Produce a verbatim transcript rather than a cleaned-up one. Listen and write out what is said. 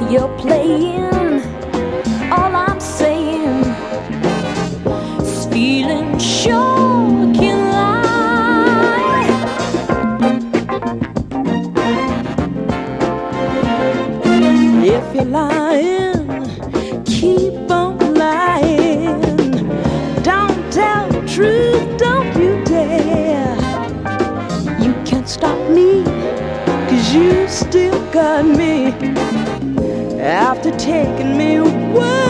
you're playing. All I'm saying is feeling sure can lie. If you're lying, keep on lying. Don't tell the truth, don't you dare. You can't stop me, 'cause you still got me after taking me away.